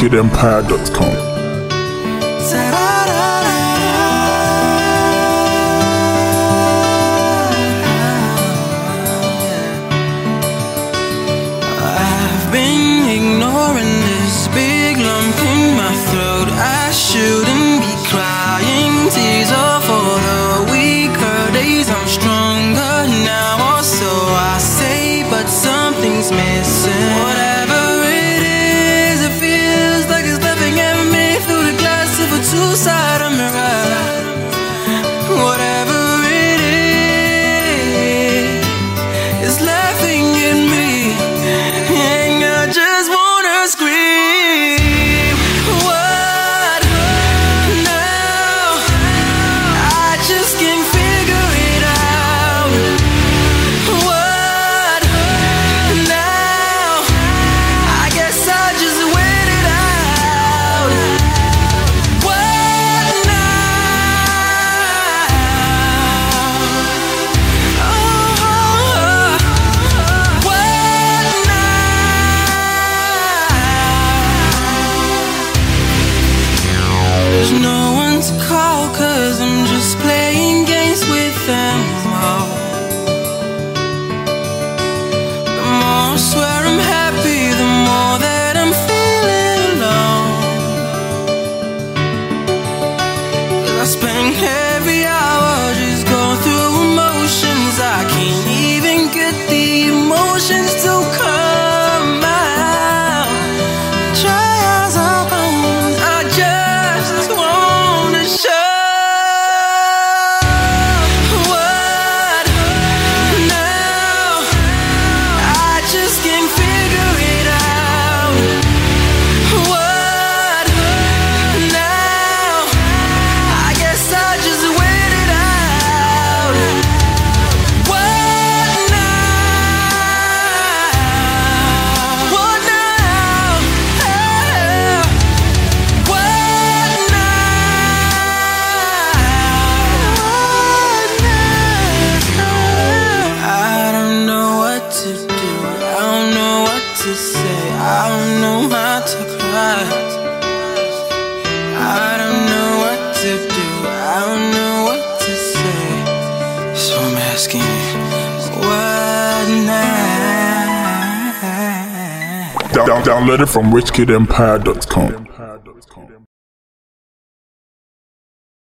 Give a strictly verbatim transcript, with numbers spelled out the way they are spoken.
kid empire dot com. I've been ignoring this big lump in my throat. I shouldn't be crying tears off all the weaker days. I'm stronger now, or so I say, but something's missing. Whatever it is, it feels like it's laughing at me through the glass of a two-sided mirror. Whatever it is, it's laughing at me. And I just wanna scream. What now? I just can't figure it out. What now? I guess I just wait it out. What now? Oh, what now? There's no one to call, cause I'm just playing games with them all. The more I swear I'm happy, the more that I'm feeling alone. Cause I spend every hour just going through emotions. I can't even get the emotions to come out. Try as I won't, I just wanna show. What now? I just can't figure it out. What now? I guess I just wait it out. What now? What now? What now? I don't know what to do. I don't know what to say. I don't know how to cry. I don't know what to do. I don't know what to say. So I'm asking you, what now? Down- download it from rich kid empire dot com.